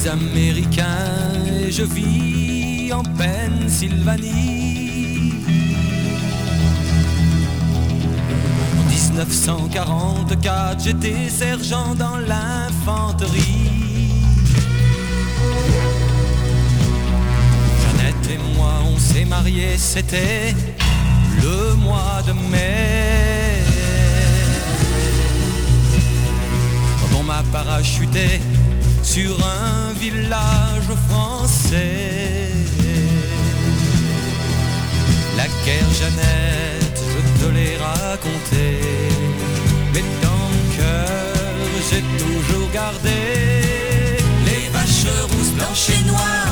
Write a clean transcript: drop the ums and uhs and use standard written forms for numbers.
suis américain et je vis en Pennsylvanie. En 1944, j'étais sergent dans l'infanterie. Jeannette et moi, on s'est mariés, c'était le mois de mai. Quand on m'a parachuté sur un village français. La guerre, Jeannette, je te l'ai raconté, mais dans mon cœur, j'ai toujours gardé les vaches rousses, blanches et noires.